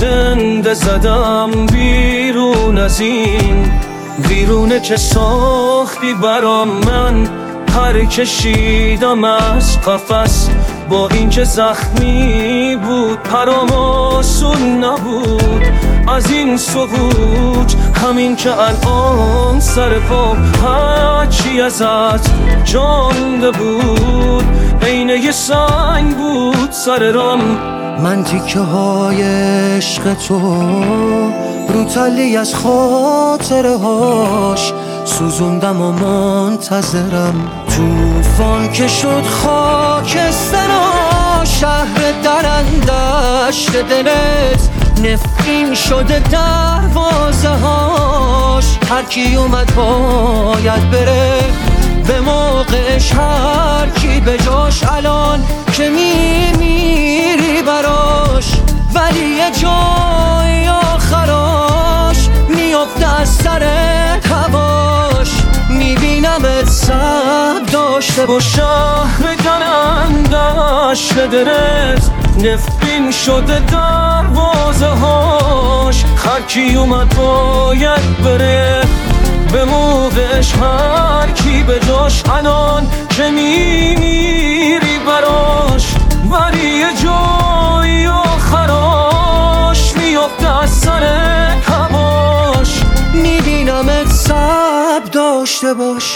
زنده زدم بیرون از این ویرونه که ساختی برام. من پر کشیدم از قفس با این که زخمی بود، پرام آسون نبود از این سقوط. همین که الان سر پام هرچی ازت جانده بود عین یه سنگ بود سر رام. من تیکه های عشق تو رو تلی از خاطره هاش سوزوندم و منتظرم. توفان که شد خاکسترا، شهر درندشت دلت نفرین شده دروازه هاش. هر کی اومد باید بره به موقعش، هر کی به جاش الان که میمیری براش. ولی یه جای آخراش میفته از سر هواش. میبینمت سب داشته با شهر درندشت دلت نفرین شده دروازه هاش. هر کی اومد باید بره به موقعش، هر کی به جاش الان که میمیری براش. ولی یه جای آخراش میفته از سر هواش. میبینمت صبر داشته باش.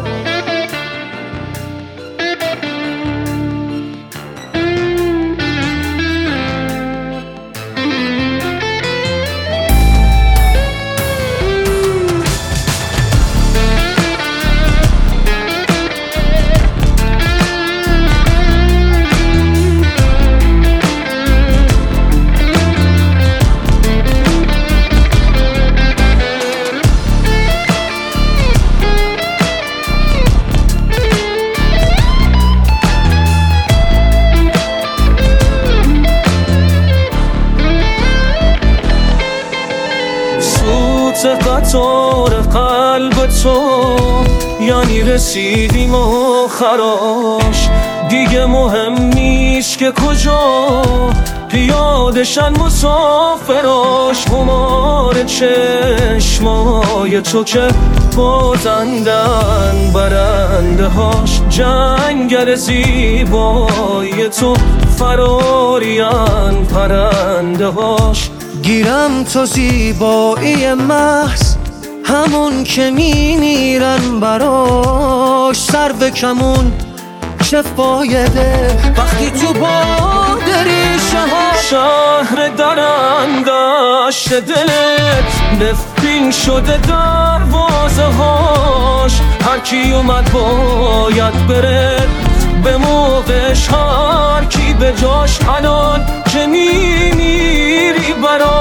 قطار قلب تو یعنی رسیدیم آخراش. دیگه مهم نیست که کجا پیادشن مسافراش. خمار چشمای تو که بازندن برنده هاش. جنگل زیبای تو فرارین پرنده هاش. گیرم تو زیبایی محض همون که میمیرن براش. سر به کمون چه فایده وقتی تو باد ریشه ها. شهر درندشت دلت نفرین شده دروازه هاش. هر کی اومد باید بره به موقعش، هر کی به جاش الان که میمیری براش.